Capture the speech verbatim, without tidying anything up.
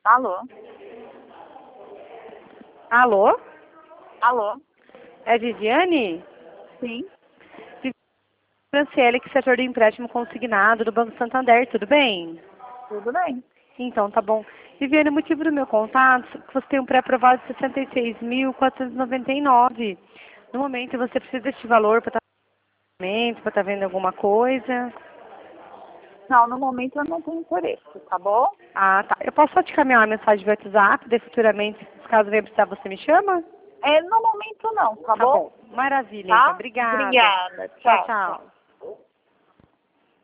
Alô? Alô? Alô? É Viviane? Sim, Franciele, que é setor de empréstimo consignado do Banco Santander, tudo bem? tudo bem. Então, tá bom. Viviane, o motivo do meu contato é que você tem um pré-aprovado de sessenta e seis mil quatrocentos e noventa e nove. No momento, você precisa deste valor para estar para estar vendo alguma coisa. Não, no momento eu não tenho interesse, tá bom? Ah, tá. Eu posso só te caminhar uma mensagem via WhatsApp, daí futuramente, caso venha precisar, você me chama? É, no momento não, tá, Tá bom? bom. Maravilha, então. Tá? Obrigada. Obrigada. Tchau, Tchau, tchau. tchau.